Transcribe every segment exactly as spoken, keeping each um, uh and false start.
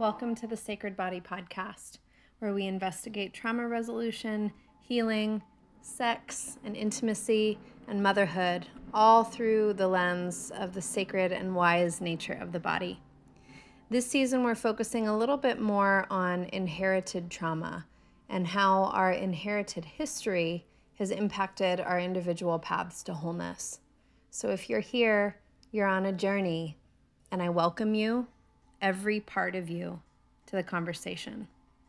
Welcome to the Sacred Body Podcast, where we investigate trauma resolution, healing, sex and intimacy, and motherhood, all through the lens of the sacred and wise nature of the body. This season, we're focusing a little bit more on inherited trauma and how our inherited history has impacted our individual paths to wholeness. So if you're here, you're on a journey, and I welcome you, every part of you, to the conversation.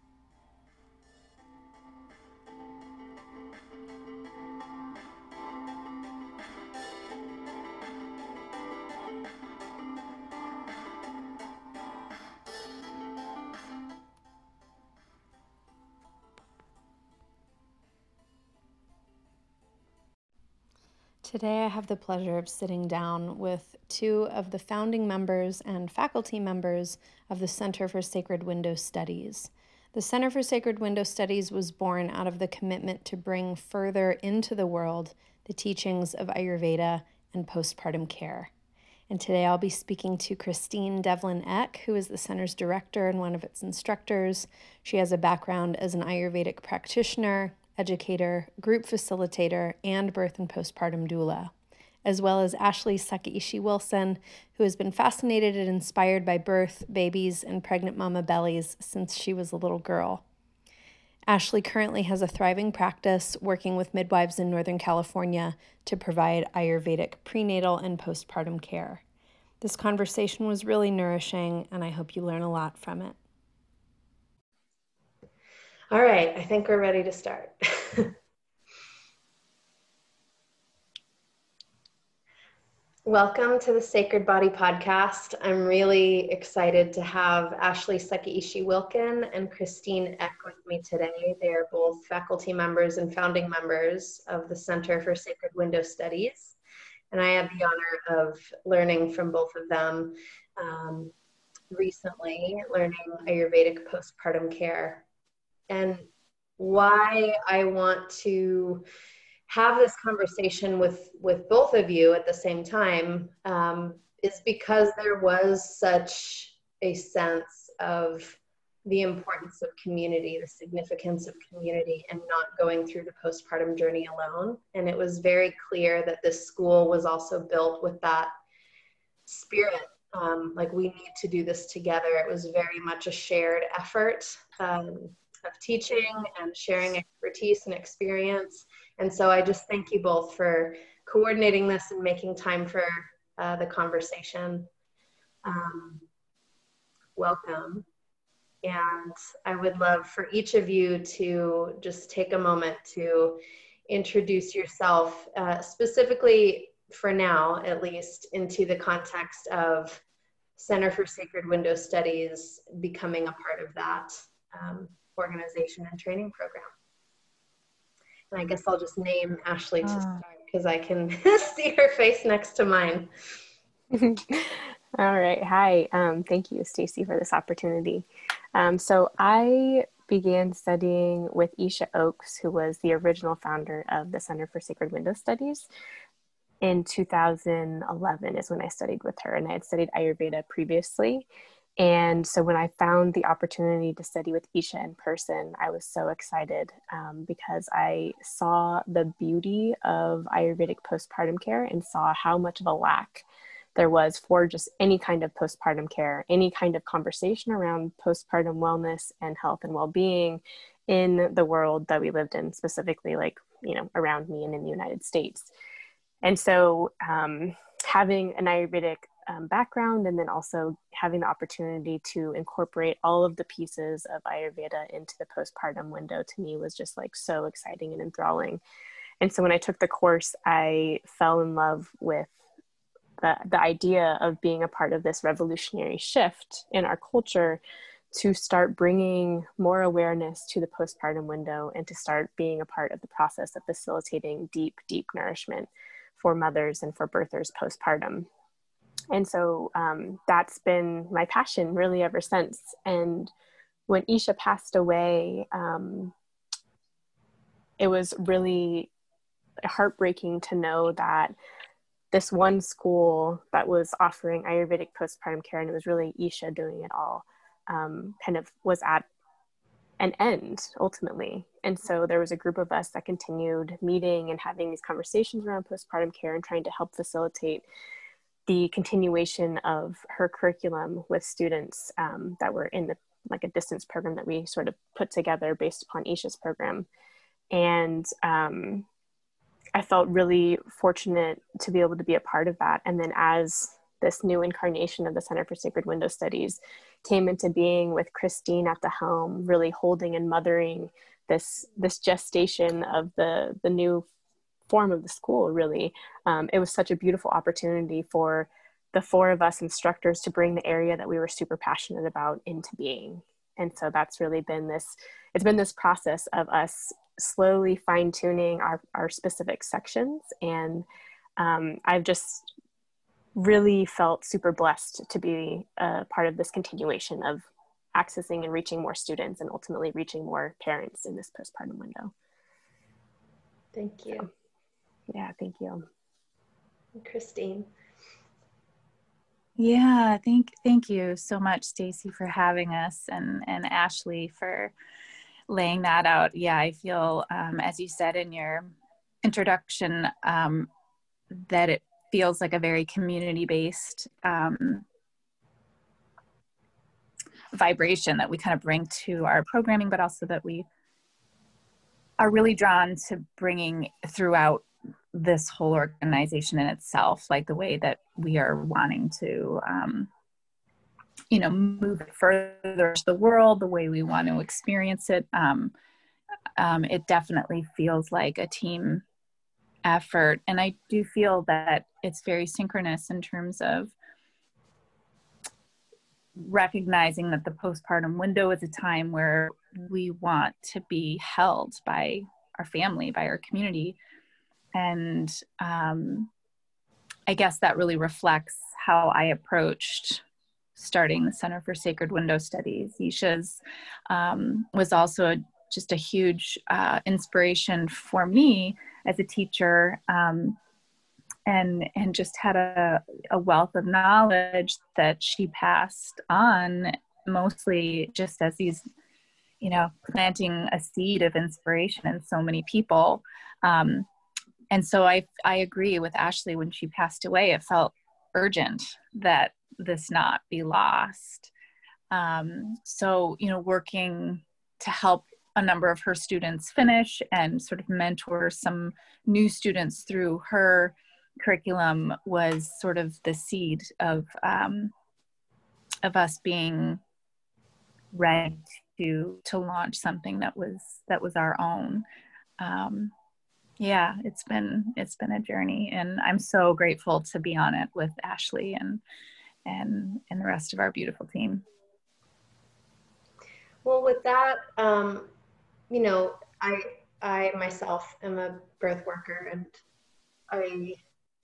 Today, I have the pleasure of sitting down with two of the founding members and faculty members of the Center for Sacred Window Studies. The Center for Sacred Window Studies was born out of the commitment to bring further into the world the teachings of Ayurveda and postpartum care. And today I'll be speaking to Christine Devlin Eck, who is the center's director and one of its instructors. She has a background as an Ayurvedic practitioner, educator, group facilitator, and birth and postpartum doula, as well as Ashley Sakaishi Wilson, who has been fascinated and inspired by birth, babies, and pregnant mama bellies since she was a little girl. Ashley currently has a thriving practice working with midwives in Northern California to provide Ayurvedic prenatal and postpartum care. This conversation was really nourishing, and I hope you learn a lot from it. All right, I think we're ready to start. Welcome to the Sacred Body Podcast. I'm really excited to have Ashley Sakaishi Wilkin and Christine Eck with me today. They are both faculty members and founding members of the Center for Sacred Window Studies. And I had the honor of learning from both of them um, recently, learning Ayurvedic postpartum care. And why I want to have this conversation with, with both of you at the same time um, is because there was such a sense of the importance of community, the significance of community, and not going through the postpartum journey alone. And it was very clear that this school was also built with that spirit. Um, like, we need to do this together. It was very much a shared effort um, of teaching and sharing expertise and experience. And so I just thank you both for coordinating this and making time for uh, the conversation. Um, welcome. And I would love for each of you to just take a moment to introduce yourself, uh, specifically for now, at least, into the context of Center for Sacred Window Studies becoming a part of that um, organization and training program. And I guess I'll just name Ashley to start because I can see her face next to mine. All right. Hi. Um, thank you, Stacy, for this opportunity. Um, so I began studying with Isha Oakes, who was the original founder of the Center for Sacred Window Studies. In two thousand eleven is when I studied with her, and I had studied Ayurveda previously. And so when I found the opportunity to study with Isha in person, I was so excited um, because I saw the beauty of Ayurvedic postpartum care and saw how much of a lack there was for just any kind of postpartum care, any kind of conversation around postpartum wellness and health and well-being in the world that we lived in, specifically, like, you know, around me and in the United States. And so um, having an Ayurvedic Um, background, and then also having the opportunity to incorporate all of the pieces of Ayurveda into the postpartum window, to me was just like so exciting and enthralling. And so when I took the course, I fell in love with the, the idea of being a part of this revolutionary shift in our culture to start bringing more awareness to the postpartum window and to start being a part of the process of facilitating deep, deep nourishment for mothers and for birthers postpartum. And so um, that's been my passion really ever since. And when Isha passed away, um, it was really heartbreaking to know that this one school that was offering Ayurvedic postpartum care, and it was really Isha doing it all, um, kind of was at an end ultimately. And so there was a group of us that continued meeting and having these conversations around postpartum care and trying to help facilitate the continuation of her curriculum with students um, that were in the like a distance program that we sort of put together based upon Isha's program. And um, I felt really fortunate to be able to be a part of that. And then as this new incarnation of the Center for Sacred Window Studies came into being with Christine at the helm, really holding and mothering this, this gestation of the, the new form of the school, really. Um, it was such a beautiful opportunity for the four of us instructors to bring the area that we were super passionate about into being. And so that's really been this, it's been this process of us slowly fine tuning our, our specific sections. And um, I've just really felt super blessed to be a part of this continuation of accessing and reaching more students and ultimately reaching more parents in this postpartum window. Thank you. So, yeah, thank you. Christine. Yeah, thank thank you so much, Stacy, for having us, and and Ashley for laying that out. Yeah, I feel, um, as you said in your introduction, um, that it feels like a very community-based um, vibration that we kind of bring to our programming, but also that we are really drawn to bringing throughout this whole organization in itself, like the way that we are wanting to, um, you know, move it further to the world, the way we want to experience it. Um, um, it definitely feels like a team effort. And I do feel that it's very synchronous in terms of recognizing that the postpartum window is a time where we want to be held by our family, by our community. And um, I guess that really reflects how I approached starting the Center for Sacred Window Studies. Isha's um, was also a, just a huge uh, inspiration for me as a teacher, um, and and just had a, a wealth of knowledge that she passed on, mostly just as these, you know, planting a seed of inspiration in so many people. Um, And so I I agree with Ashley. When she passed away, it felt urgent that this not be lost. Um, so, you know, working to help a number of her students finish and sort of mentor some new students through her curriculum was sort of the seed of um, of us being ready to to launch something that was that was our own. Um, Yeah, it's been it's been a journey, and I'm so grateful to be on it with Ashley and and and the rest of our beautiful team. Well, with that, um, you know, I I myself am a birth worker, and I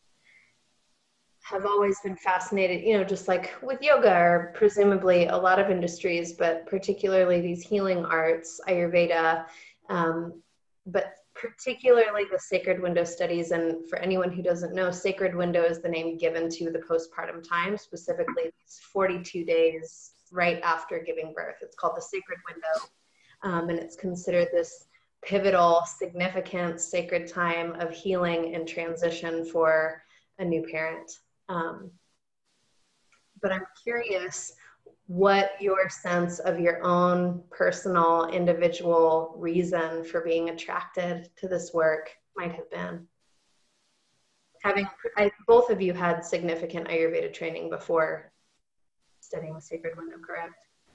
have always been fascinated, you know, just like with yoga or presumably a lot of industries, but particularly these healing arts, Ayurveda, um, but particularly the Sacred Window Studies. And for anyone who doesn't know, Sacred Window is the name given to the postpartum time, specifically these forty-two days right after giving birth. It's called the Sacred Window, um, and it's considered this pivotal, significant, sacred time of healing and transition for a new parent. Um, but I'm curious what your sense of your own personal, individual reason for being attracted to this work might have been. Having, I, both of you had significant Ayurveda training before studying the Sacred Window, correct?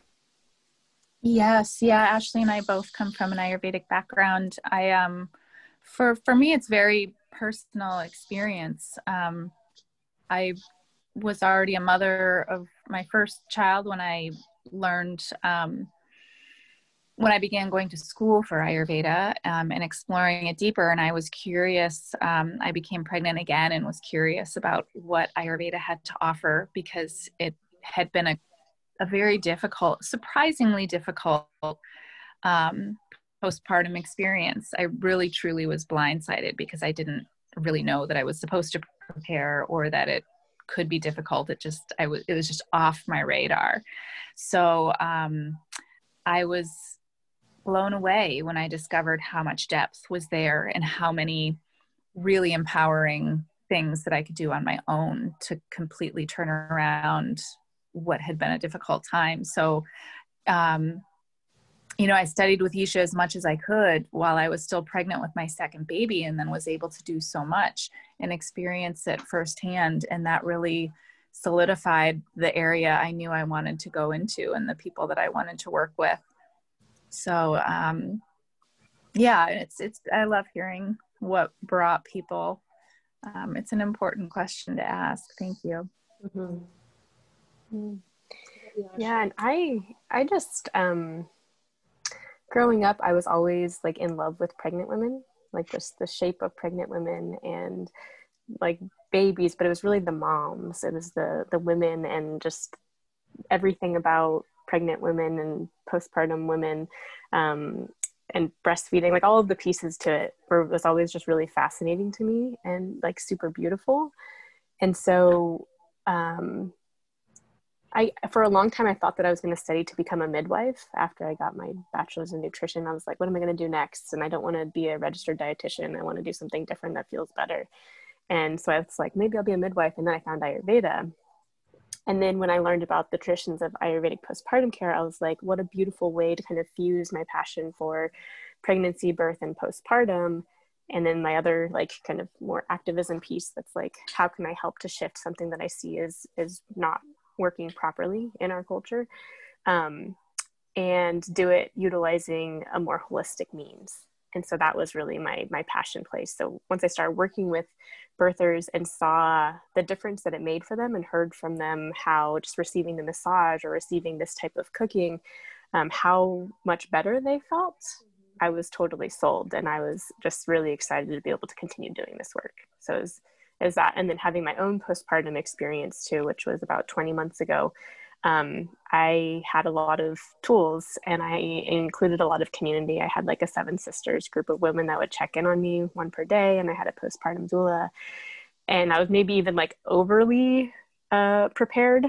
Yes, yeah. Ashley and I both come from an Ayurvedic background. I um, for for me, it's very personal experience. Um, I was already a mother of my first child when I learned, um, when I began going to school for Ayurveda um, and exploring it deeper. And I was curious, um, I became pregnant again and was curious about what Ayurveda had to offer, because it had been a, a very difficult, surprisingly difficult um, postpartum experience. I really, truly was blindsided because I didn't really know that I was supposed to prepare, or that it could be difficult. It just, I was, it was just off my radar. So um, I was blown away when I discovered how much depth was there and how many really empowering things that I could do on my own to completely turn around what had been a difficult time. So, um, you know, I studied with Isha as much as I could while I was still pregnant with my second baby, and then was able to do so much and experience it firsthand. And that really solidified the area I knew I wanted to go into and the people that I wanted to work with. So, um, yeah, it's, it's, I love hearing what brought people. Um, it's an important question to ask. Thank you. Mm-hmm. Yeah. And I, I just, um, growing up, I was always like in love with pregnant women, like just the shape of pregnant women and like babies, but it was really the moms. It was the, the women and just everything about pregnant women and postpartum women, um, and breastfeeding, like all of the pieces to it were, was always just really fascinating to me and like super beautiful. And so, um, I, for a long time, I thought that I was going to study to become a midwife after I got my bachelor's in nutrition. I was like, what am I going to do next? And I don't want to be a registered dietitian. I want to do something different that feels better. And so I was like, maybe I'll be a midwife. And then I found Ayurveda. And then when I learned about the traditions of Ayurvedic postpartum care, I was like, what a beautiful way to kind of fuse my passion for pregnancy, birth, and postpartum. And then my other like kind of more activism piece that's like, how can I help to shift something that I see is, is not working properly in our culture, um, and do it utilizing a more holistic means. And so that was really my my passion place. So once I started working with birthers and saw the difference that it made for them and heard from them how just receiving the massage or receiving this type of cooking, um, how much better they felt, I was totally sold. And I was just really excited to be able to continue doing this work. So it was, it was that. And then having my own postpartum experience too, which was about twenty months ago, um, I had a lot of tools and I included a lot of community. I had like a Seven Sisters group of women that would check in on me one per day. And I had a postpartum doula. And I was maybe even like overly uh, prepared.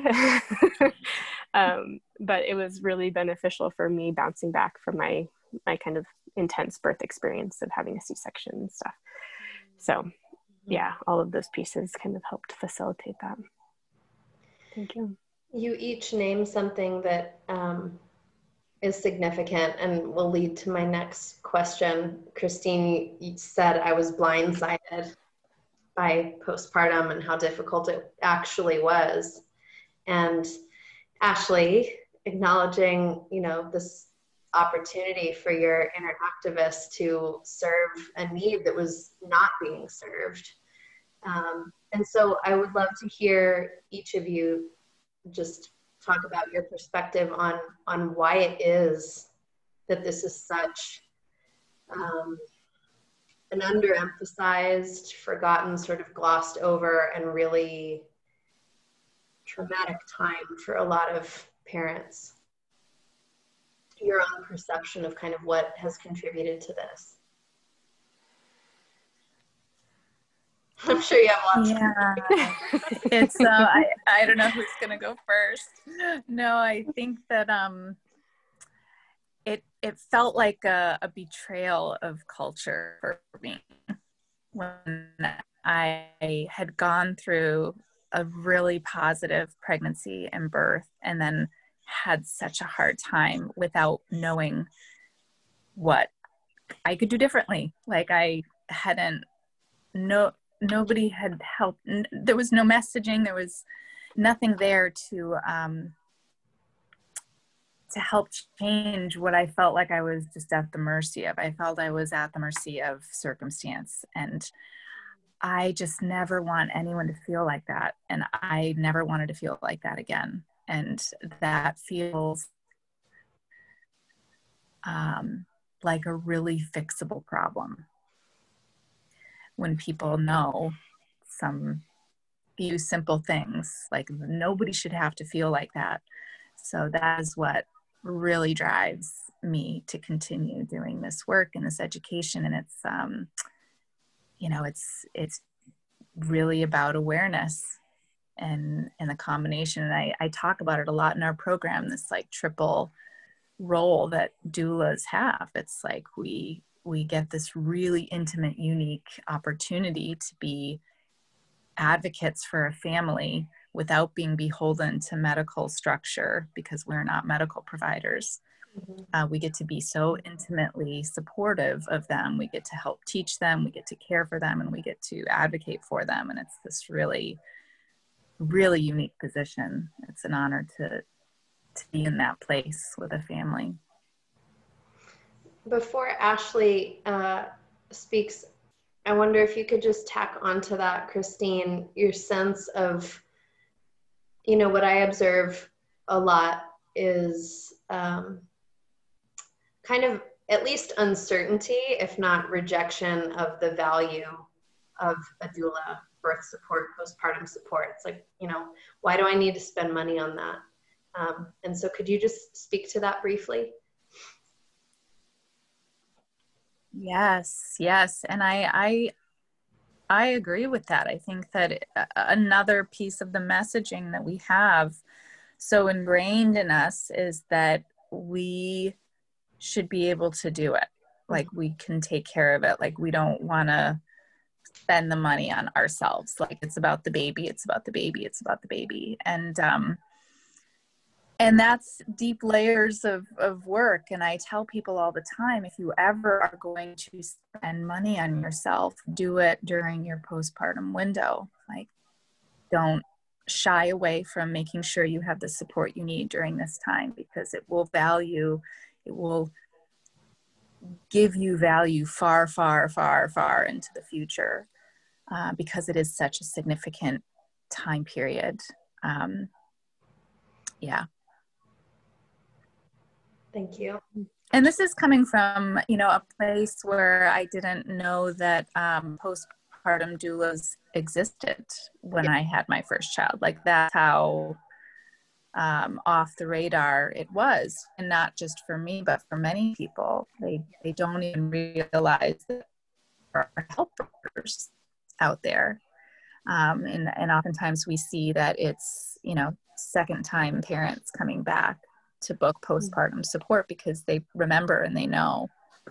um, but it was really beneficial for me bouncing back from my, my kind of intense birth experience of having a C-section and stuff. So yeah, all of those pieces kind of helped facilitate that. Thank you. You each named something that um, is significant and will lead to my next question. Christine, you said I was blindsided by postpartum and how difficult it actually was. And Ashley, acknowledging, you know, this opportunity for your inner activist to serve a need that was not being served. Um, and so I would love to hear each of you just talk about your perspective on, on why it is that this is such um, an underemphasized, forgotten, sort of glossed over, and really traumatic time for a lot of parents. Your own perception of kind of what has contributed to this. I'm sure you have lots. Yeah, it's, uh, I, I don't know who's going to go first. No, I think that um, it, it felt like a, a betrayal of culture for me when I had gone through a really positive pregnancy and birth and then had such a hard time without knowing what I could do differently. Like I hadn't, no, nobody had helped. There was no messaging. There was nothing there to, um, to help change what I felt like I was just at the mercy of. I felt I was at the mercy of circumstance. And I just never want anyone to feel like that. And I never wanted to feel like that again. And that feels um, like a really fixable problem. When people know some few simple things, like nobody should have to feel like that. So that is what really drives me to continue doing this work and this education. And it's, um, you know, it's, it's really about awareness and and the combination. And I, I talk about it a lot in our program, this like triple role that doulas have. It's like we we get this really intimate, unique opportunity to be advocates for a family without being beholden to medical structure, because we're not medical providers. Mm-hmm. Uh, we get to be so intimately supportive of them. We get to help teach them, we get to care for them, and we get to advocate for them. And it's this really, really unique position. It's an honor to, to be in that place with a family. Before Ashley uh, speaks, I wonder if you could just tack onto that, Christine, your sense of, you know, what I observe a lot is um, kind of at least uncertainty, if not rejection, of the value of a doula, birth support, postpartum support. It's like, you know, why do I need to spend money on that? Um, and so could you just speak to that briefly? Yes, yes. And I, I, I agree with that. I think that another piece of the messaging that we have so ingrained in us is that we should be able to do it. Like we can take care of it. Like we don't want to spend the money on ourselves. Like it's about the baby. It's about the baby. It's about the baby. And, um, And that's deep layers of, of work. And I tell people all the time, if you ever are going to spend money on yourself, do it during your postpartum window. Like, don't shy away from making sure you have the support you need during this time, because it will value, it will give you value far, far, far, far into the future, uh, because it is such a significant time period. Um, yeah. Thank you. And this is coming from, you know, a place where I didn't know that um, postpartum doulas existed when I had my first child. Like that's how um, off the radar it was. And not just for me, but for many people. They, they don't even realize that there are helpers out there. Um, and, and oftentimes we see that it's, you know, second time parents coming back to book postpartum support because they remember and they know.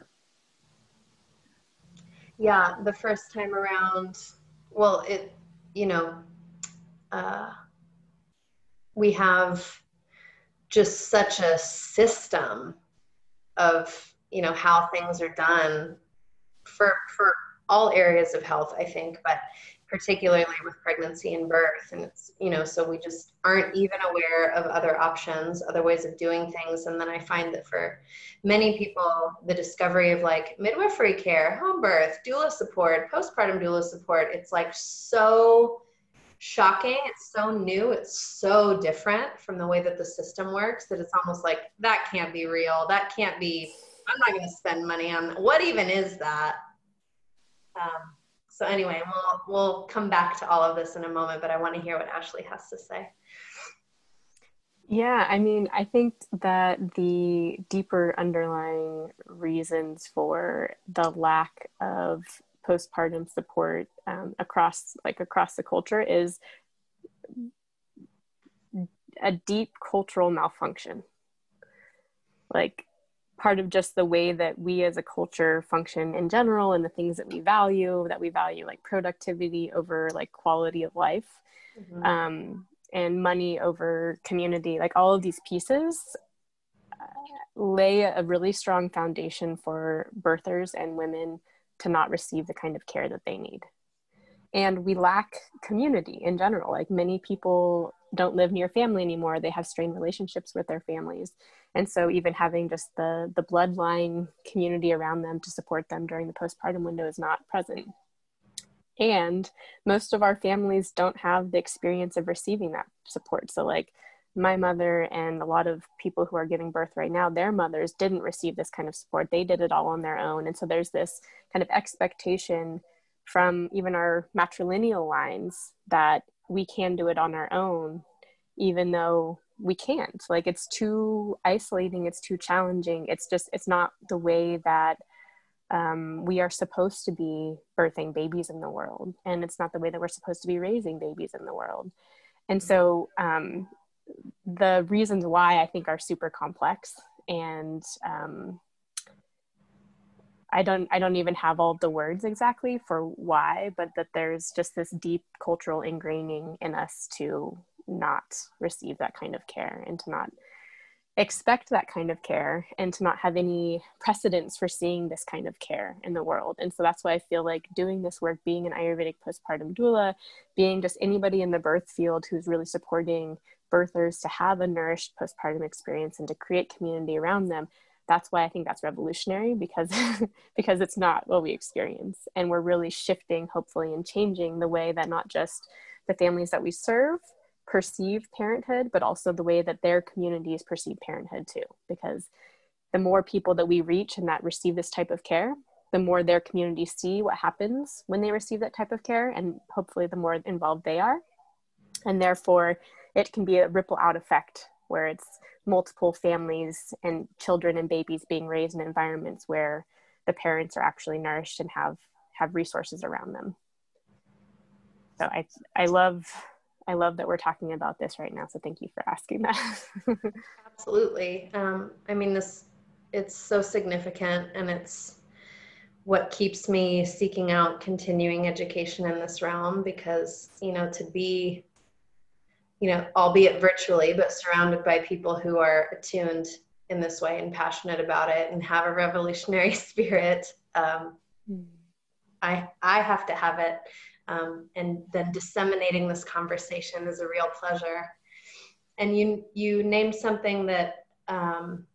Yeah, the first time around, well, it, you know, uh, we have just such a system of, you know, how things are done for, for all areas of health, I think, but particularly with pregnancy and birth. And it's, you know, so we just aren't even aware of other options, other ways of doing things. And then I find that for many people, the discovery of like midwifery care, home birth, doula support, postpartum doula support, it's like so shocking. It's so new. It's so different from the way that the system works that it's almost like, that can't be real. That can't be, I'm not going to spend money on that. What even is that? Um, So anyway, we'll, we'll come back to all of this in a moment, but I want to hear what Ashley has to say. Yeah, I mean, I think that the deeper underlying reasons for the lack of postpartum support um, across, like across the culture is a deep cultural malfunction. Like, part of just the way that we as a culture function in general and the things that we value, that we value like productivity over like quality of life, mm-hmm. um, and money over community, like all of these pieces uh, lay a really strong foundation for birthers and women to not receive the kind of care that they need. And we lack community in general. Like many people don't live near family anymore. They have strained relationships with their families. And so even having just the, the bloodline community around them to support them during the postpartum window is not present. And most of our families don't have the experience of receiving that support. So like my mother and a lot of people who are giving birth right now, their mothers didn't receive this kind of support. They did it all on their own. And so there's this kind of expectation from even our matrilineal lines that we can do it on our own, even though we can't. Like it's too isolating, it's too challenging. It's just, it's not the way that um, we are supposed to be birthing babies in the world. And it's not the way that we're supposed to be raising babies in the world. And so um, the reasons why I think are super complex, and um, I don't I don't even have all the words exactly for why, but that there's just this deep cultural ingraining in us to not receive that kind of care and to not expect that kind of care and to not have any precedents for seeing this kind of care in the world. And so that's why I feel like doing this work, being an Ayurvedic postpartum doula, being just anybody in the birth field who's really supporting birthers to have a nourished postpartum experience and to create community around them, that's why I think that's revolutionary, because because it's not what we experience. And we're really shifting, hopefully, and changing the way that not just the families that we serve perceive parenthood, but also the way that their communities perceive parenthood too. Because the more people that we reach and that receive this type of care, the more their communities see what happens when they receive that type of care, and hopefully the more involved they are. And therefore, it can be a ripple out effect where it's multiple families and children and babies being raised in environments where the parents are actually nourished and have have resources around them. So I I love I love that we're talking about this right now. So thank you for asking that. Absolutely. Um, I mean, this it's so significant, and it's what keeps me seeking out continuing education in this realm, because, you know, to be, you know, albeit virtually, but surrounded by people who are attuned in this way and passionate about it and have a revolutionary spirit. Um, mm. I, I have to have it. Um, and then disseminating this conversation is a real pleasure. And you, you named something that um,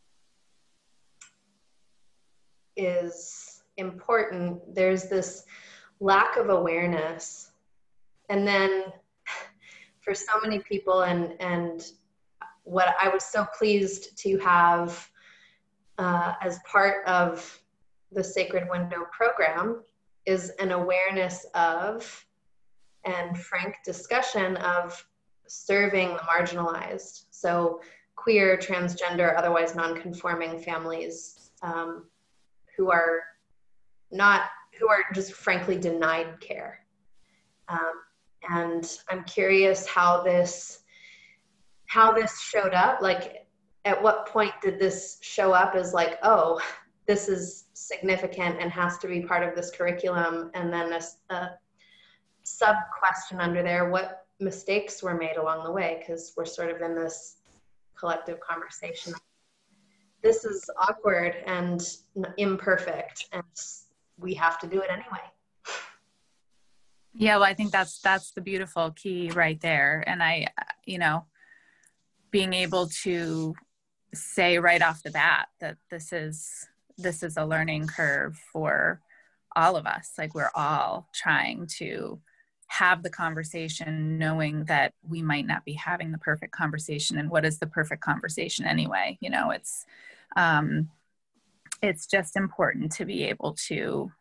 is important. There's this lack of awareness. And then for so many people, and and what I was so pleased to have uh, as part of the Sacred Window program is an awareness of and frank discussion of serving the marginalized. So queer, transgender, otherwise non-conforming families um, who are not, who are just frankly denied care. Um, And I'm curious how this, how this showed up. Like, at what point did this show up as like, oh, this is significant and has to be part of this curriculum? And then a, a sub question under there, what mistakes were made along the way? Because we're sort of in this collective conversation. This is awkward and imperfect, and we have to do it anyway. Yeah, well, I think that's that's the beautiful key right there. And I, you know, being able to say right off the bat that this is this is a learning curve for all of us. Like, we're all trying to have the conversation, knowing that we might not be having the perfect conversation. And what is the perfect conversation anyway? You know, it's um, it's just important to be able to,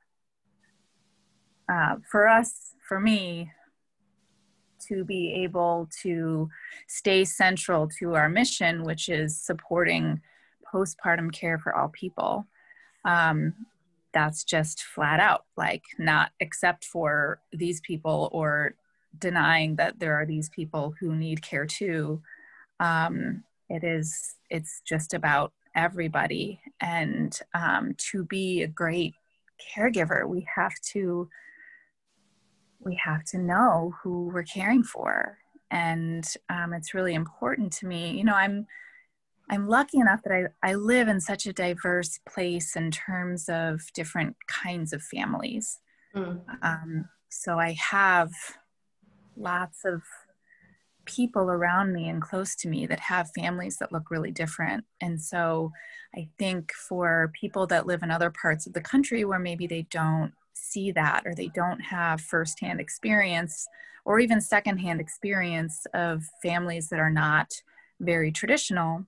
uh, for us, for me, to be able to stay central to our mission, which is supporting postpartum care for all people. Um, that's just flat out, like, not except for these people or denying that there are these people who need care too. Um, it is, it's just about everybody. And um, to be a great caregiver, we have to we have to know who we're caring for. And um, it's really important to me. You know, I'm, I'm lucky enough that I, I live in such a diverse place in terms of different kinds of families. Mm. Um, so I have lots of people around me and close to me that have families that look really different. And so I think for people that live in other parts of the country where maybe they don't see that, or they don't have firsthand experience or even secondhand experience of families that are not very traditional,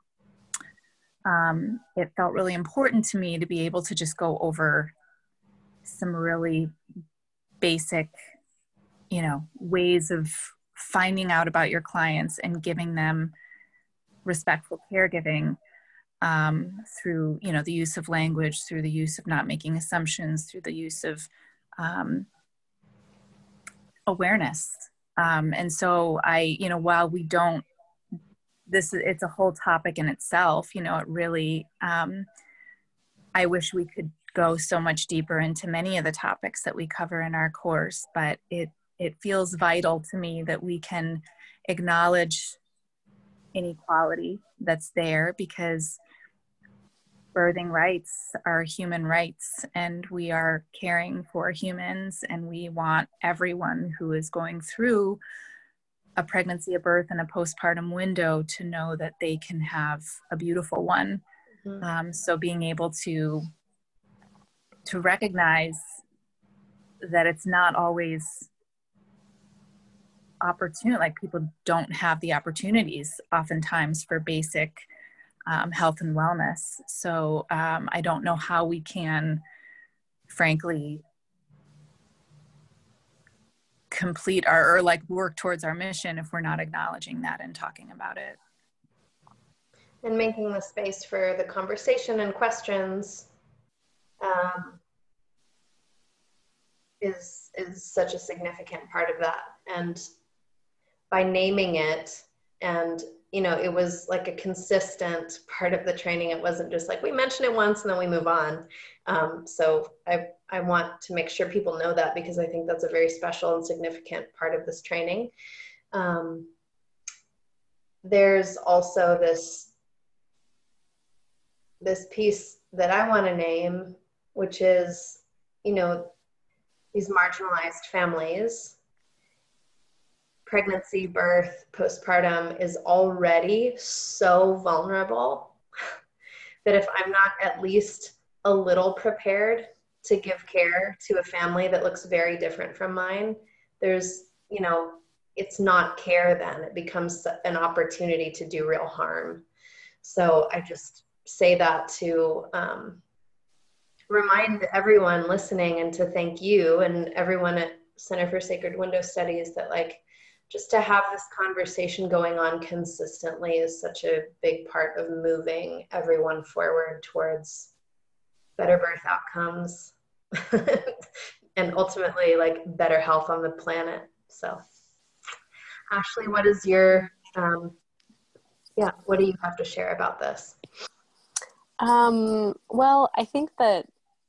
um, it felt really important to me to be able to just go over some really basic, you know, ways of finding out about your clients and giving them respectful caregiving. Um, through, you know, the use of language, through the use of not making assumptions, through the use of um, awareness Um, and so I, you know, while we don't, this, it's a whole topic in itself, you know, it really, um, I wish we could go so much deeper into many of the topics that we cover in our course, but it, it feels vital to me that we can acknowledge inequality that's there, because birthing rights are human rights, and we are caring for humans, and we want everyone who is going through a pregnancy, a birth, and a postpartum window to know that they can have a beautiful one. Mm-hmm. Um, so being able to to recognize that it's not always opportune, like people don't have the opportunities oftentimes for basic um, health and wellness. So um, I don't know how we can, frankly, complete our, or like work towards our mission if we're not acknowledging that and talking about it. And making the space for the conversation and questions um, is, is such a significant part of that. And by naming it, and, you know, it was like a consistent part of the training. It wasn't just like we mention it once and then we move on. Um, so I, I want to make sure people know that, because I think that's a very special and significant part of this training. Um, there's also this, this piece that I want to name, which is, you know, these marginalized families. Pregnancy, birth, postpartum is already so vulnerable that if I'm not at least a little prepared to give care to a family that looks very different from mine, there's, you know, it's not care then. It becomes an opportunity to do real harm. So I just say that to um, remind everyone listening, and to thank you and everyone at Center for Sacred Window Studies that, like, just to have this conversation going on consistently is such a big part of moving everyone forward towards better birth outcomes and ultimately like better health on the planet. So Ashley, what is your, um, yeah, what do you have to share about this? Um, well, I think that,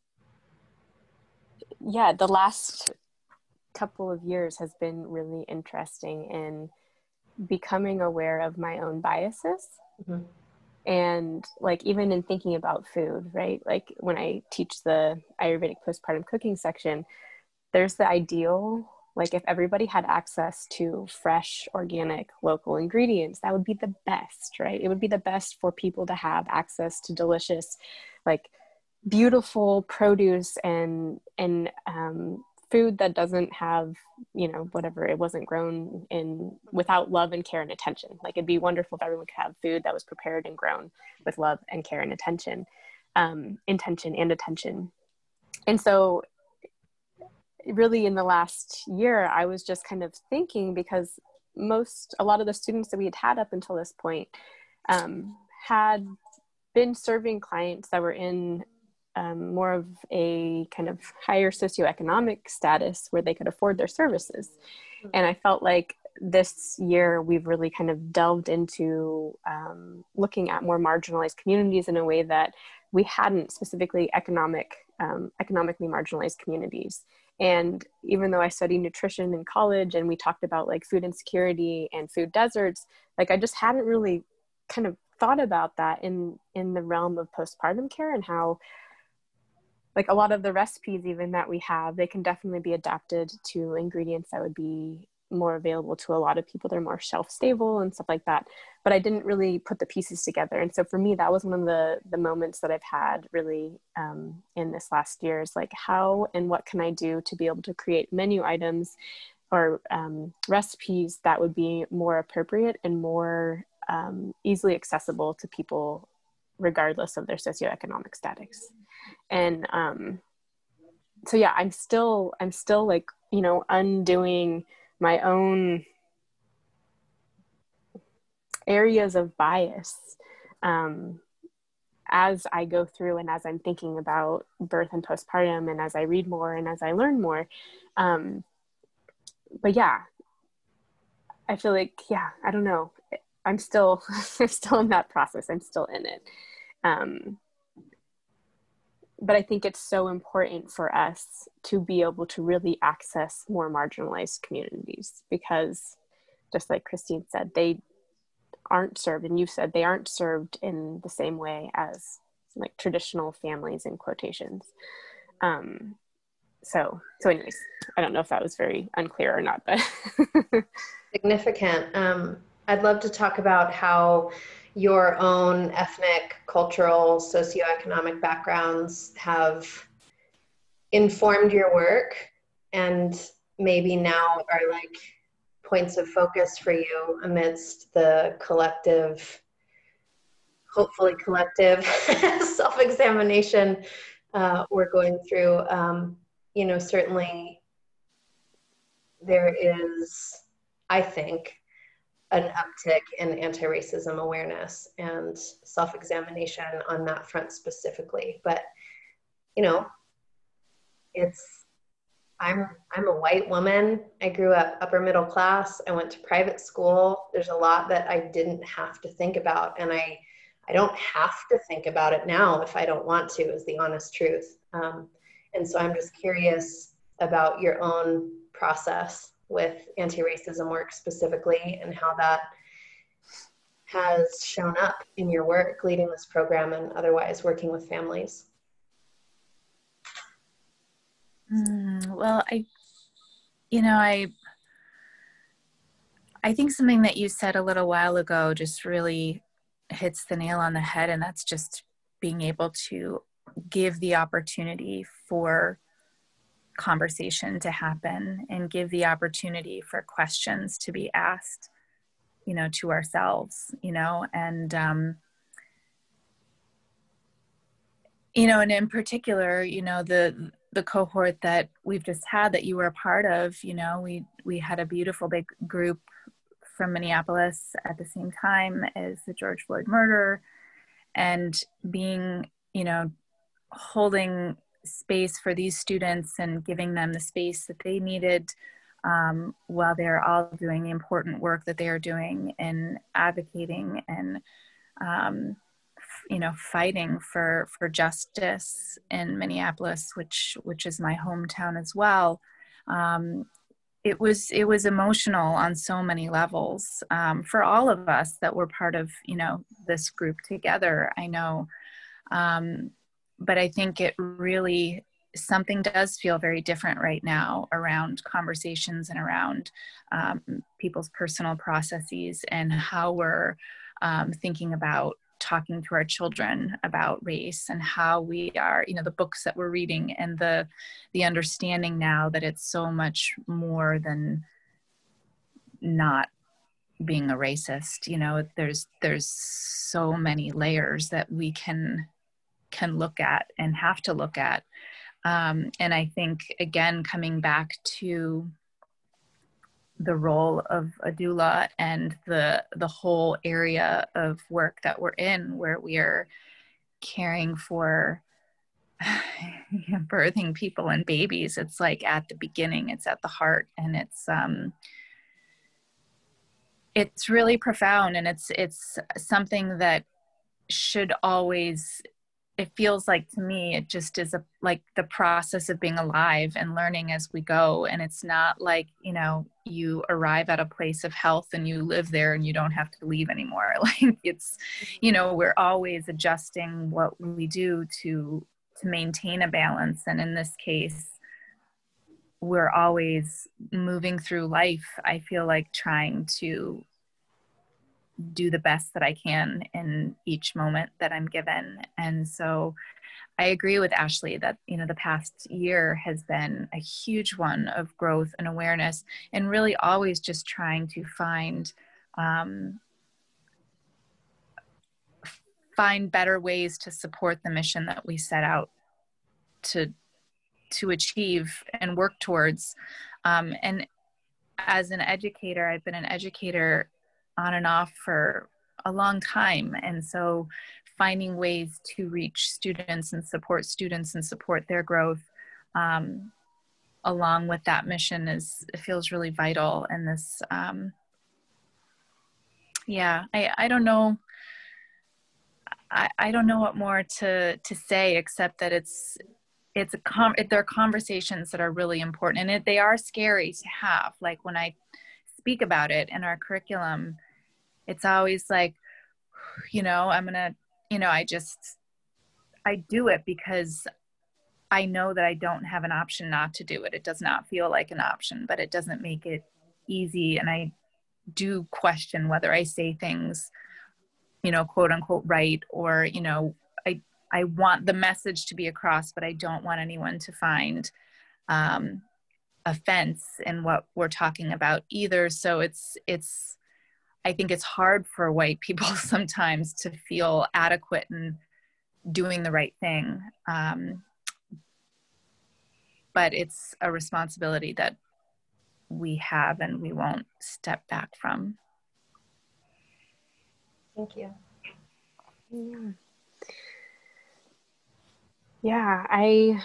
yeah, the last couple of years has been really interesting in becoming aware of my own biases. Mm-hmm. And like, even in thinking about food, right? Like when I teach the Ayurvedic postpartum cooking section, there's the ideal, like if everybody had access to fresh, organic, local ingredients, that would be the best, right? It would be the best for people to have access to delicious, like beautiful produce and, and, um, food that doesn't have, you know, whatever, it wasn't grown in without love and care and attention. Like it'd be wonderful if everyone could have food that was prepared and grown with love and care and attention, um, intention and attention. And so really in the last year, I was just kind of thinking, because most, a lot of the students that we had had up until this point um, had been serving clients that were in Um, more of a kind of higher socioeconomic status where they could afford their services. Mm-hmm. And I felt like this year we've really kind of delved into um, looking at more marginalized communities in a way that we hadn't, specifically economic, um, economically marginalized communities. And even though I studied nutrition in college and we talked about like food insecurity and food deserts, like I just hadn't really kind of thought about that in, in the realm of postpartum care, and how like a lot of the recipes even that we have, they can definitely be adapted to ingredients that would be more available to a lot of people. They're more shelf stable and stuff like that. But I didn't really put the pieces together. And so for me, that was one of the, the moments that I've had really um, in this last year, is like, how and what can I do to be able to create menu items or um, recipes that would be more appropriate and more um, easily accessible to people regardless of their socioeconomic status. And um, so, yeah, I'm still, I'm still like, you know, undoing my own areas of bias um, as I go through and as I'm thinking about birth and postpartum, and as I read more and as I learn more. Um, but yeah, I feel like, yeah, I don't know. I'm still, I'm still in that process. I'm still in it. Um, but I think it's so important for us to be able to really access more marginalized communities, because just like Christine said, they aren't served, and you said they aren't served in the same way as like traditional families in quotations. Um, so, so anyways, I don't know if that was very unclear or not, but. Significant. Um, I'd love to talk about how your own ethnic, cultural, socioeconomic backgrounds have informed your work, and maybe now are like points of focus for you amidst the collective, hopefully collective self-examination uh, we're going through. Um, you know, certainly there is, I think, an uptick in anti-racism awareness and self-examination on that front specifically. But, you know, it's, I'm, I'm a white woman. I grew up upper middle class. I went to private school. There's a lot that I didn't have to think about. And I, I don't have to think about it now if I don't want to, is the honest truth. Um, and so I'm just curious about your own process with anti-racism work specifically, and how that has shown up in your work leading this program and otherwise working with families. Mm, well, I, you know, I, I think something that you said a little while ago just really hits the nail on the head, and that's just being able to give the opportunity for conversation to happen and give the opportunity for questions to be asked, you know, to ourselves, you know, and, um, you know, and in particular, you know, the, the cohort that we've just had that you were a part of, you know, we, we had a beautiful big group from Minneapolis at the same time as the George Floyd murder, and being, you know, holding space for these students and giving them the space that they needed um, while they're all doing the important work that they are doing and advocating and, um, you know, fighting for, for justice in Minneapolis, which, which is my hometown as well. Um, it was, it was emotional on so many levels um, for all of us that were part of, you know, this group together. I know, um, but I think it really, something does feel very different right now around conversations and around um, people's personal processes and how we're um, thinking about talking to our children about race, and how we are, you know, the books that we're reading, and the the understanding now that it's so much more than not being a racist. You know, there's there's so many layers that we can can look at and have to look at. Um, and I think, again, coming back to the role of a doula and the the whole area of work that we're in, where we are caring for birthing people and babies, it's like at the beginning, it's at the heart, and it's um, it's really profound, and it's it's something that should always, it feels like to me, it just is a, like the process of being alive and learning as we go. And it's not like, you know, you arrive at a place of health and you live there and you don't have to leave anymore. Like it's, you know, we're always adjusting what we do to, to maintain a balance. And in this case, we're always moving through life, I feel like, trying to do the best that I can in each moment that I'm given. And so I agree with Ashley that, you know, the past year has been a huge one of growth and awareness, and really always just trying to find, um, find better ways to support the mission that we set out to, to achieve and work towards. Um, and as an educator, I've been an educator on and off for a long time. And so finding ways to reach students and support students and support their growth um, along with that mission is, it feels really vital in this, um, Yeah, I, I don't know. I, I don't know what more to, to say except that it's, it's a com they're conversations that are really important, and it, they are scary to have. Like when I speak about it in our curriculum, it's always like, you know, I'm going to, you know, I just, I do it because I know that I don't have an option not to do it. It does not feel like an option, but it doesn't make it easy. And I do question whether I say things, you know, quote unquote, right. Or, you know, I, I want the message to be across, but I don't want anyone to find um, offense in what we're talking about either. So it's, it's, I think it's hard for white people sometimes to feel adequate in doing the right thing. Um, but it's a responsibility that we have and we won't step back from. Thank you. Yeah. Yeah, I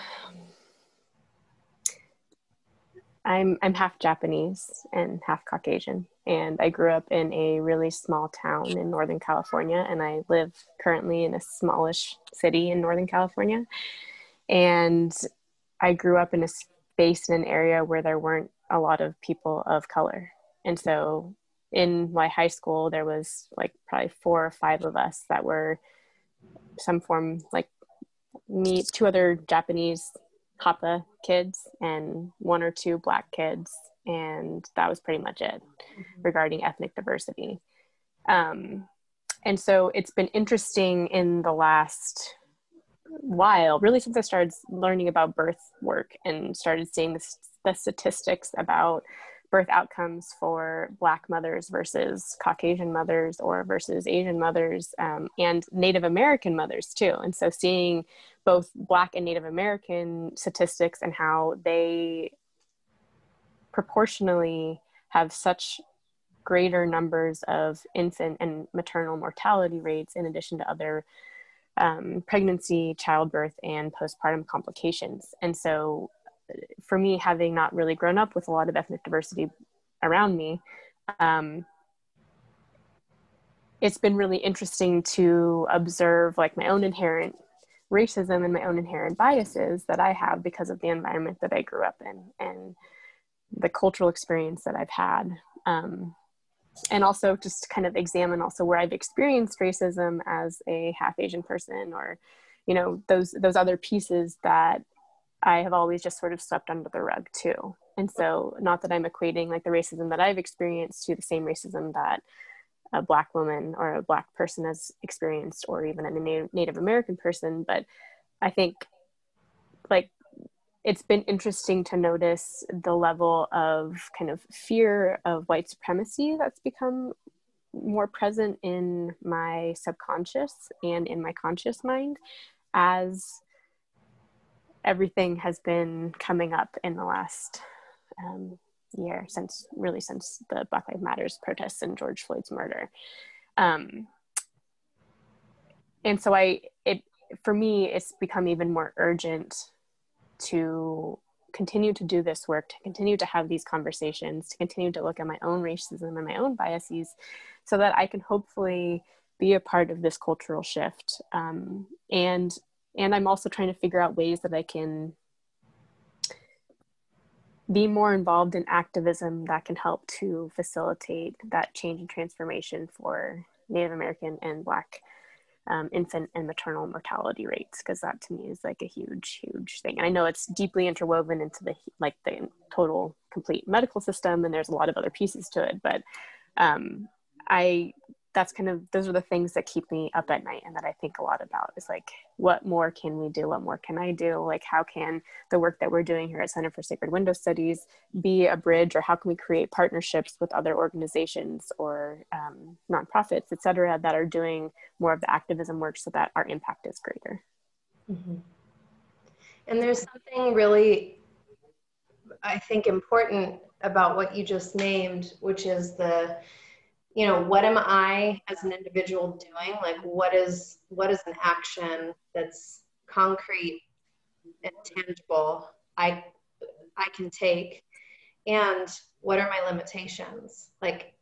I'm I'm half Japanese and half Caucasian, and I grew up in a really small town in Northern California, and I live currently in a smallish city in Northern California. And I grew up in a space in an area where there weren't a lot of people of color. And so in my high school, there was like probably four or five of us that were some form, like me, two other Japanese Hapa kids and one or two Black kids. And that was pretty much it regarding ethnic diversity. Um, and so it's been interesting in the last while, really since I started learning about birth work and started seeing the, the statistics about birth outcomes for Black mothers versus Caucasian mothers or versus Asian mothers, um, and Native American mothers too. And so seeing both Black and Native American statistics and how they proportionally have such greater numbers of infant and maternal mortality rates in addition to other um, pregnancy, childbirth, and postpartum complications. And so for me, having not really grown up with a lot of ethnic diversity around me, um, it's been really interesting to observe like my own inherent racism and my own inherent biases that I have because of the environment that I grew up in and the cultural experience that I've had. Um, and also just kind of examine also where I've experienced racism as a half Asian person, or, you know, those, those other pieces that I have always just sort of swept under the rug too. And so not that I'm equating like the racism that I've experienced to the same racism that a Black woman or a Black person has experienced, or even a Native, Native American person. But I think like it's been interesting to notice the level of kind of fear of white supremacy that's become more present in my subconscious and in my conscious mind as everything has been coming up in the last um, year, since really since the Black Lives Matters protests and George Floyd's murder. Um, and so I, it, for me, it's become even more urgent to continue to do this work, to continue to have these conversations, to continue to look at my own racism and my own biases so that I can hopefully be a part of this cultural shift. Um, and And I'm also trying to figure out ways that I can be more involved in activism that can help to facilitate that change and transformation for Native American and Black um, infant and maternal mortality rates, because that to me is like a huge, huge thing. And I know it's deeply interwoven into the like the total complete medical system, and there's a lot of other pieces to it. But um, I that's kind of, those are the things that keep me up at night and that I think a lot about is like, what more can we do? What more can I do? Like, how can the work that we're doing here at Center for Sacred Window Studies be a bridge, or how can we create partnerships with other organizations or um, nonprofits, et cetera, that are doing more of the activism work so that our impact is greater? Mm-hmm. And there's something really, I think, important about what you just named, which is the, you know, what am I as an individual doing? Like, what is, what is an action that's concrete and tangible I, I can take? And what are my limitations? Like,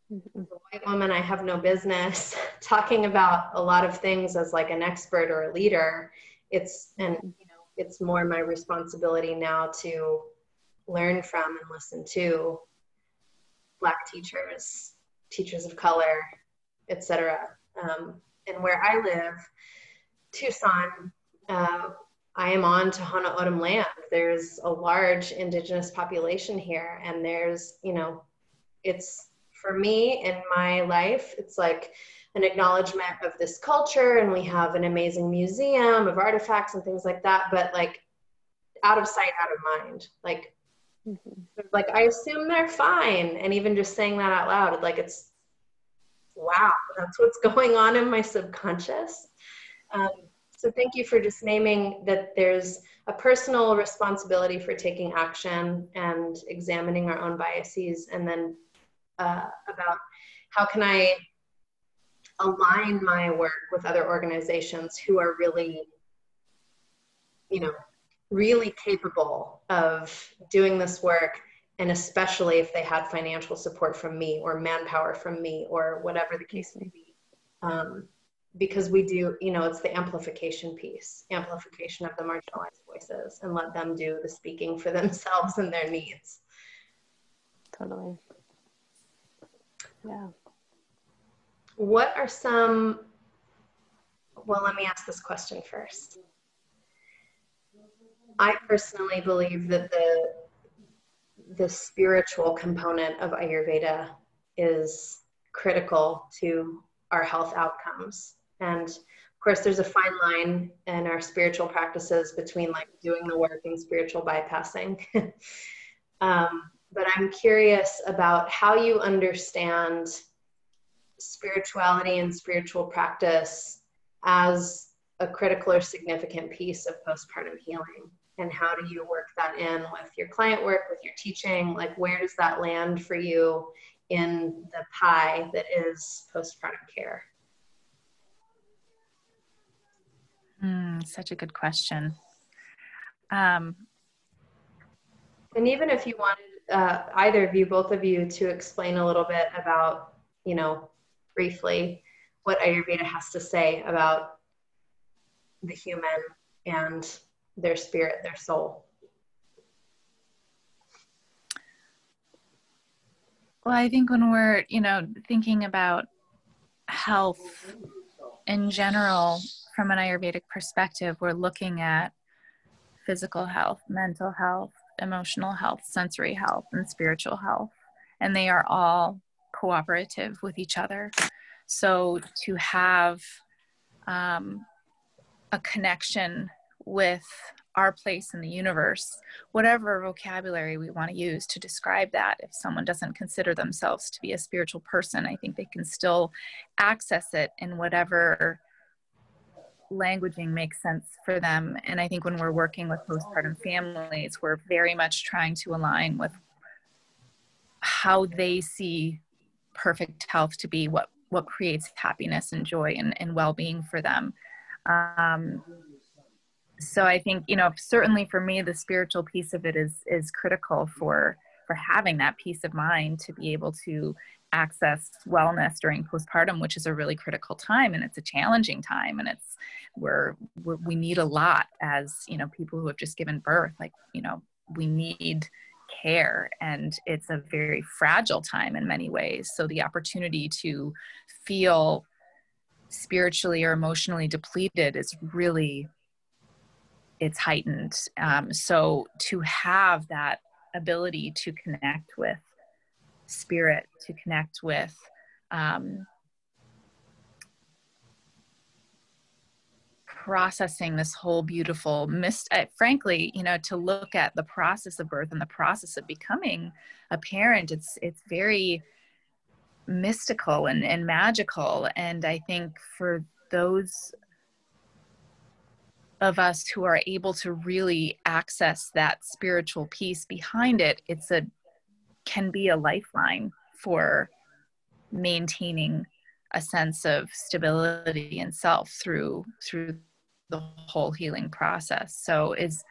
As a white woman, I have no business talking about a lot of things as like an expert or a leader. It's, and you know, it's more my responsibility now to learn from and listen to Black teachers, teachers of color, et cetera. Um, and where I live, Tucson, uh, I am on Tohono O'odham land. There's a large indigenous population here, and there's, you know, it's, for me in my life, it's like an acknowledgement of this culture, and we have an amazing museum of artifacts and things like that, but like out of sight, out of mind. Like, mm-hmm. like I assume they're fine. And even just saying that out loud, like it's, wow, that's what's going on in my subconscious. Um, so thank you for just naming that there's a personal responsibility for taking action and examining our own biases, and then Uh, about how can I align my work with other organizations who are really, you know, really capable of doing this work, and especially if they had financial support from me or manpower from me or whatever the case may be. Um, because we do, you know, it's the amplification piece, amplification of the marginalized voices, and let them do the speaking for themselves and their needs. Totally. Yeah. What are some, well, let me ask this question first. I personally believe that the, the spiritual component of Ayurveda is critical to our health outcomes. And of course, there's a fine line in our spiritual practices between like doing the work and spiritual bypassing. um, But I'm curious about how you understand spirituality and spiritual practice as a critical or significant piece of postpartum healing. And how do you work that in with your client work, with your teaching? Like, where does that land for you in the pie that is postpartum care? Mm, such a good question. Um, and even if you wanted Uh, either of you, both of you, to explain a little bit about, you know, briefly what Ayurveda has to say about the human and their spirit, their soul. Well, I think when we're, you know, thinking about health in general, from an Ayurvedic perspective, we're looking at physical health, mental health, emotional health, sensory health, and spiritual health. And they are all cooperative with each other. So to have um, a connection with our place in the universe, whatever vocabulary we want to use to describe that, if someone doesn't consider themselves to be a spiritual person, I think they can still access it in whatever languaging makes sense for them. And I think when we're working with postpartum families, we're very much trying to align with how they see perfect health to be, what what creates happiness and joy and, and well-being for them. Um, so I think, you know, certainly for me, the spiritual piece of it is is critical for for having that peace of mind to be able to access wellness during postpartum, which is a really critical time, and it's a challenging time, and it's where we need a lot as, you know, people who have just given birth. Like, you know, we need care, and it's a very fragile time in many ways. So the opportunity to feel spiritually or emotionally depleted is really, it's heightened. Um, so to have that ability to connect with spirit, to connect with um, processing this whole beautiful mist, uh, frankly, you know, to look at the process of birth and the process of becoming a parent, it's it's very mystical and, and magical. And I think for those of us who are able to really access that spiritual piece behind it, it's a can be a lifeline for maintaining a sense of stability in self through through the whole healing process. So is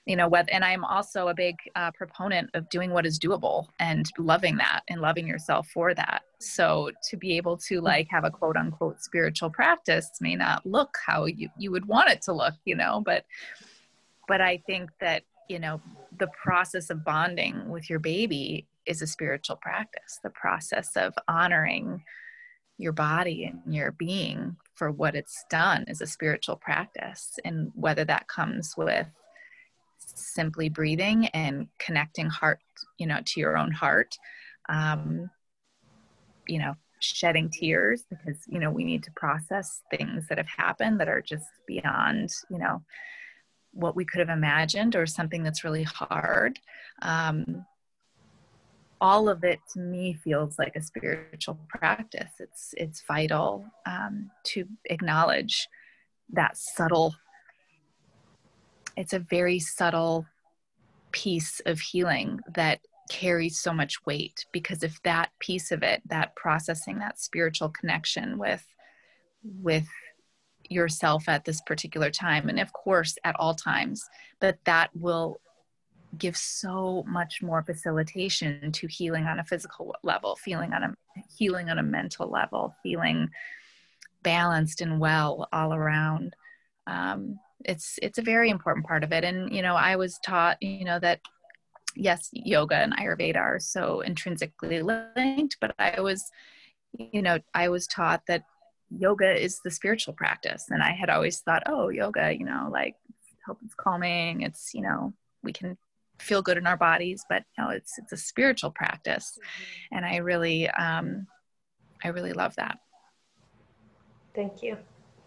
you know, what, and I'm also a big uh, proponent of doing what is doable and loving that and loving yourself for that. So to be able to like have a quote unquote spiritual practice may not look how you, you would want it to look, you know, but, but I think that, you know, the process of bonding with your baby is a spiritual practice. The process of honoring your body and your being for what it's done is a spiritual practice. And whether that comes with simply breathing and connecting heart, you know, to your own heart, um, you know, shedding tears because, you know, we need to process things that have happened that are just beyond, you know, what we could have imagined, or something that's really hard. Um, all of it to me feels like a spiritual practice. It's, it's vital um, to acknowledge that subtle, it's a very subtle piece of healing that carries so much weight, because if that piece of it, that processing, that spiritual connection with, with yourself at this particular time, and of course at all times, but that will give so much more facilitation to healing on a physical level, feeling on a healing on a mental level, feeling balanced and well all around. Um, it's, it's a very important part of it. And, you know, I was taught, you know, that yes, yoga and Ayurveda are so intrinsically linked, but I was, you know, I was taught that yoga is the spiritual practice. And I had always thought, oh, yoga, you know, like help, it's calming. It's, you know, we can feel good in our bodies, but no, it's, it's a spiritual practice. Mm-hmm. And I really, um, I really love that. Thank you.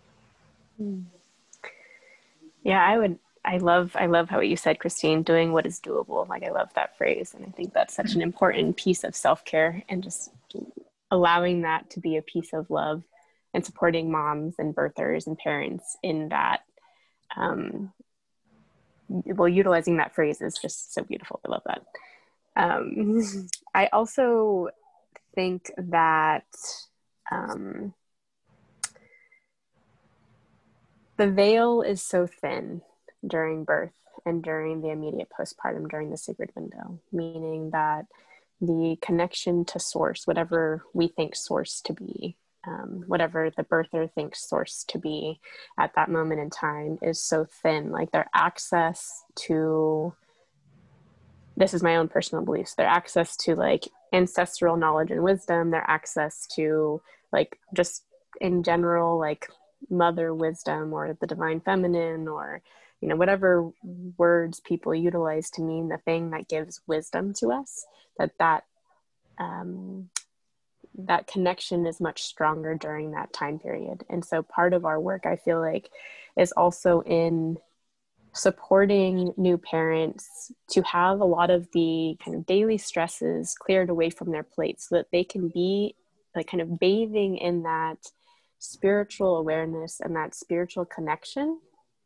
Yeah, I would, I love, I love how you said, Christine, doing what is doable. Like, I love that phrase. And I think that's such mm-hmm. an important piece of self-care, and just allowing that to be a piece of love and supporting moms and birthers and parents in that. Um, well, utilizing that phrase is just so beautiful. I love that. Um, I also think that um, the veil is so thin during birth and during the immediate postpartum, during the sacred window, meaning that the connection to source, whatever we think source to be, um, whatever the birther thinks source to be at that moment in time, is so thin. Like, their access to, this is my own personal beliefs, their access to like ancestral knowledge and wisdom, their access to like just in general, like mother wisdom or the divine feminine, or, you know, whatever words people utilize to mean the thing that gives wisdom to us, that that, um, that connection is much stronger during that time period. And so part of our work, I feel like, is also in supporting new parents to have a lot of the kind of daily stresses cleared away from their plate, so that they can be like kind of bathing in that spiritual awareness and that spiritual connection.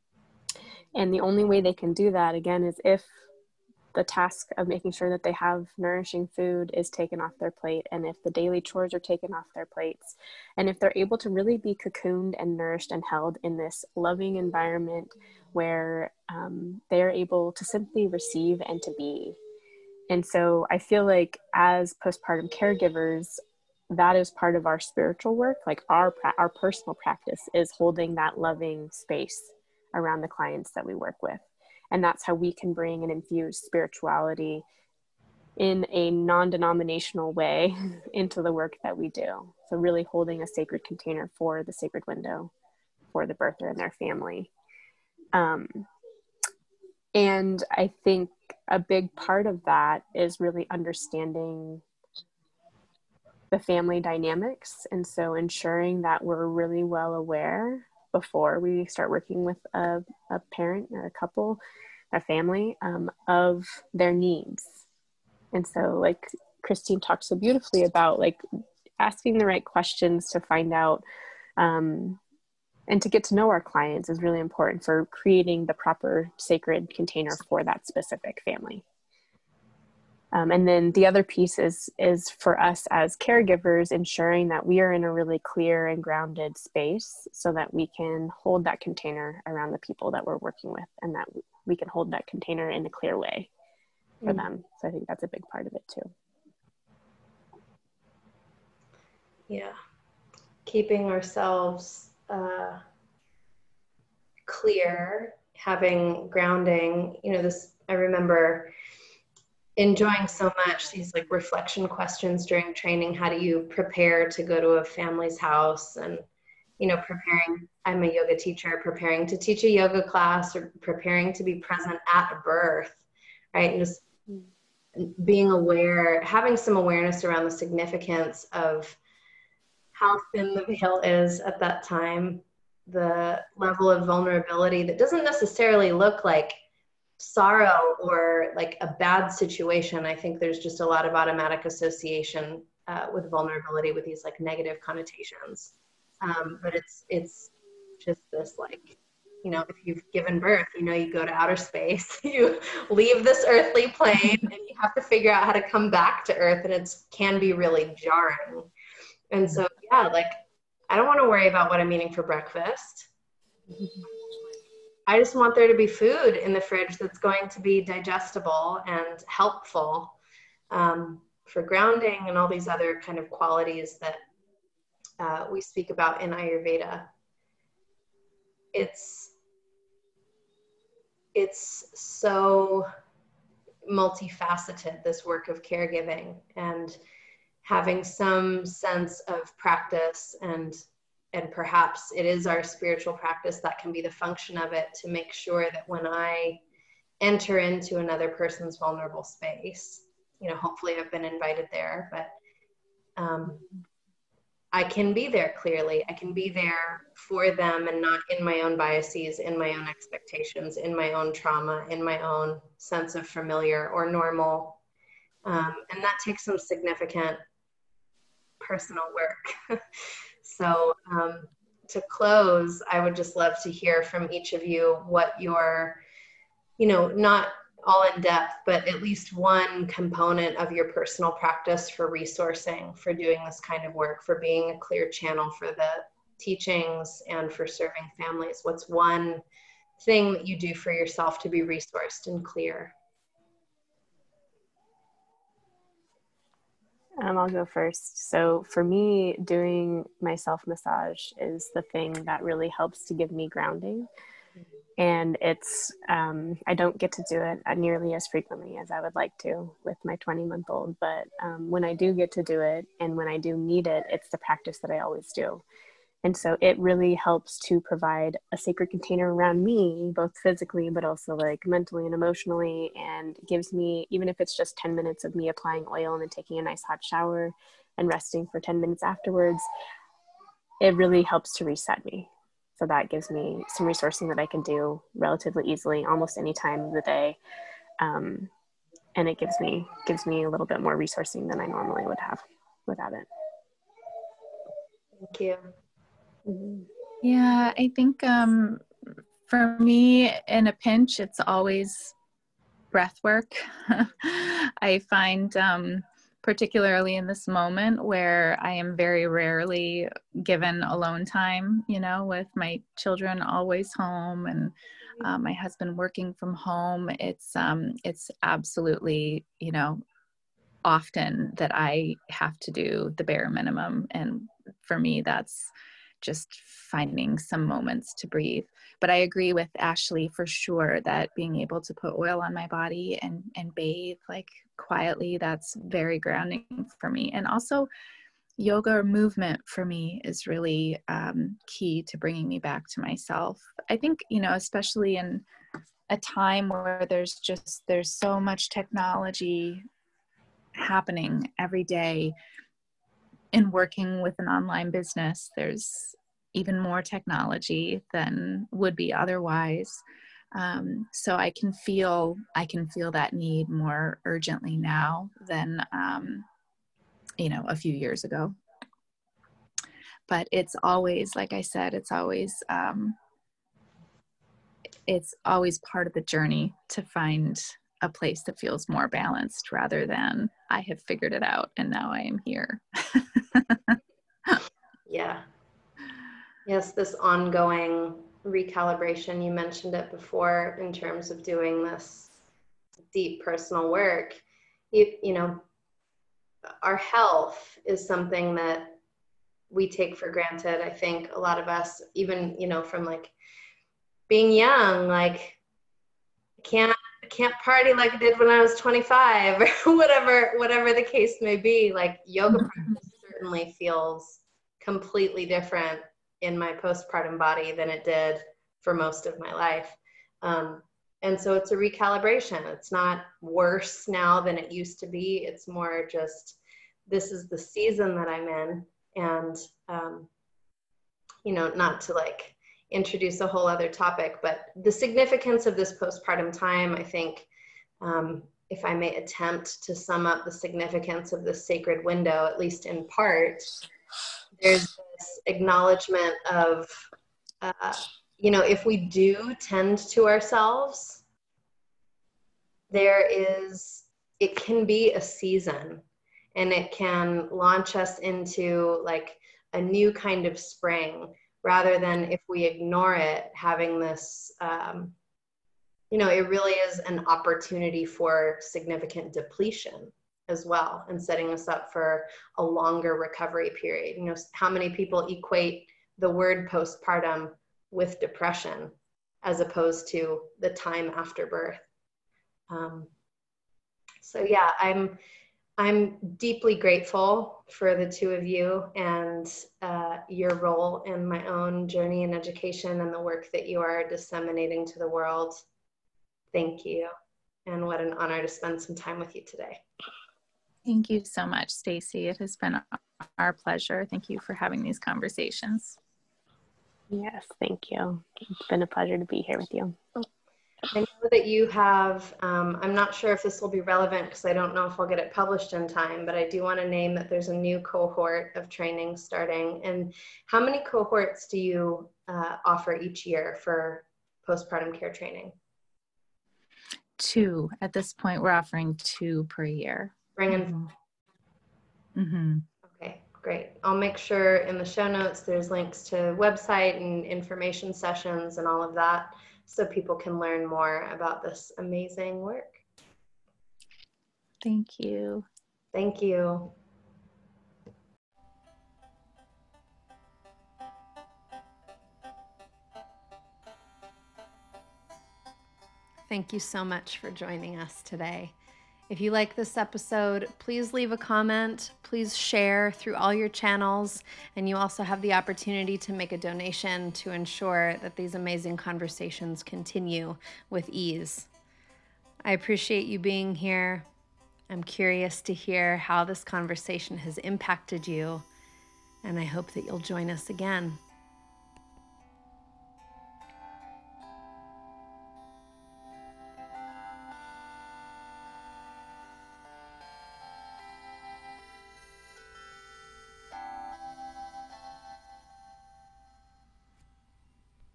And the only way they can do that, again, is if the task of making sure that they have nourishing food is taken off their plate, and if the daily chores are taken off their plates, and if they're able to really be cocooned and nourished and held in this loving environment where um, they're able to simply receive and to be. And so I feel like as postpartum caregivers, that is part of our spiritual work. Like our, our personal practice is holding that loving space around the clients that we work with. And that's how we can bring and infuse spirituality in a non-denominational way into the work that we do. So really holding a sacred container for the sacred window, for the birther and their family. Um, and I think a big part of that is really understanding the family dynamics. And so ensuring that we're really well aware before we start working with a, a parent or a couple, a family, um, of their needs. And so like Christine talked so beautifully about, like asking the right questions to find out um, and to get to know our clients is really important for creating the proper sacred container for that specific family. Um, and then the other piece is, is for us as caregivers, ensuring that we are in a really clear and grounded space so that we can hold that container around the people that we're working with, and that we can hold that container in a clear way for mm-hmm. them. So I think that's a big part of it too. Yeah. Keeping ourselves uh, clear, having grounding, you know, this, I remember enjoying so much these like reflection questions during training. How do you prepare to go to a family's house? And, you know, preparing, I'm a yoga teacher, preparing to teach a yoga class or preparing to be present at a birth, right? And just being aware, having some awareness around the significance of how thin the veil is at that time, the level of vulnerability that doesn't necessarily look like sorrow or like a bad situation. I think there's just a lot of automatic association uh, with vulnerability with these like negative connotations. Um, but it's it's just this like, you know, if you've given birth, you know, you go to outer space, you leave this earthly plane, and you have to figure out how to come back to earth, and it can be really jarring. And so, yeah, like, I don't want to worry about what I'm eating for breakfast. I just want there to be food in the fridge that's going to be digestible and helpful um, for grounding and all these other kind of qualities that uh, we speak about in Ayurveda. It's, it's so multifaceted, this work of caregiving, and having some sense of practice, and and perhaps it is our spiritual practice that can be the function of it, to make sure that when I enter into another person's vulnerable space, you know, hopefully I've been invited there, but um, I can be there clearly. I can be there for them and not in my own biases, in my own expectations, in my own trauma, in my own sense of familiar or normal. Um, and that takes some significant personal work. So um, to close, I would just love to hear from each of you what your, you know, not all in depth, but at least one component of your personal practice for resourcing, for doing this kind of work, for being a clear channel for the teachings and for serving families. What's one thing that you do for yourself to be resourced and clear? Um, I'll go first. So for me, doing my self-massage is the thing that really helps to give me grounding. And it's, um, I don't get to do it nearly as frequently as I would like to with my twenty month old. But um, when I do get to do it, and when I do need it, it's the practice that I always do. And so it really helps to provide a sacred container around me, both physically, but also like mentally and emotionally, and gives me, even if it's just ten minutes of me applying oil and then taking a nice hot shower and resting for ten minutes afterwards, it really helps to reset me. So that gives me some resourcing that I can do relatively easily, almost any time of the day. Um, and it gives me, gives me a little bit more resourcing than I normally would have without it. Thank you. Yeah, I think um, for me, in a pinch, it's always breath work. I find um, particularly in this moment where I am very rarely given alone time, you know, with my children always home and uh, my husband working from home, it's um, it's absolutely, you know, often that I have to do the bare minimum. And for me, that's just finding some moments to breathe. But I agree with Ashley for sure that being able to put oil on my body and, and bathe like quietly, that's very grounding for me. And also yoga or movement for me is really um, key to bringing me back to myself. I think, you know, especially in a time where there's just, there's so much technology happening every day. In working with an online business, there's even more technology than would be otherwise. Um, so I can feel, I can feel that need more urgently now than, um, you know, a few years ago. But it's always, like I said, it's always, um, it's always part of the journey to find a place that feels more balanced rather than I have figured it out and now I am here. Yeah. Yes, this ongoing recalibration. You mentioned it before in terms of doing this deep personal work. You, you know, our health is something that we take for granted. I think a lot of us, even, you know, from like being young, like can't can't party like I did when I was twenty-five or whatever, whatever the case may be. Like yoga practice certainly feels completely different in my postpartum body than it did for most of my life. Um, and so it's a recalibration. It's not worse now than it used to be. It's more just, this is the season that I'm in. And, um, you know, not to like introduce a whole other topic, but the significance of this postpartum time, I think, um, if I may attempt to sum up the significance of this sacred window, at least in part, there's this acknowledgement of, uh, you know, if we do tend to ourselves, there is, it can be a season, and it can launch us into like a new kind of spring, rather than if we ignore it, having this, um, you know, it really is an opportunity for significant depletion as well, and setting us up for a longer recovery period. You know, how many people equate the word postpartum with depression as opposed to the time after birth? Um, so yeah, I'm, I'm deeply grateful for the two of you and uh, your role in my own journey in education and the work that you are disseminating to the world. Thank you. And what an honor to spend some time with you today. Thank you so much, Stacy. It has been our pleasure. Thank you for having these conversations. Yes, thank you. It's been a pleasure to be here with you. I know that you have, um, I'm not sure if this will be relevant because I don't know if I'll get it published in time, but I do want to name that there's a new cohort of training starting. And how many cohorts do you uh, offer each year for postpartum care training? Two. At this point, we're offering two per year. Bring in. Mm-hmm. Mm-hmm. Okay, great. I'll make sure in the show notes there's links to website and information sessions and all of that, so people can learn more about this amazing work. Thank you. Thank you. Thank you so much for joining us today. If you like this episode, please leave a comment, please share through all your channels, and you also have the opportunity to make a donation to ensure that these amazing conversations continue with ease. I appreciate you being here. I'm curious to hear how this conversation has impacted you, and I hope that you'll join us again.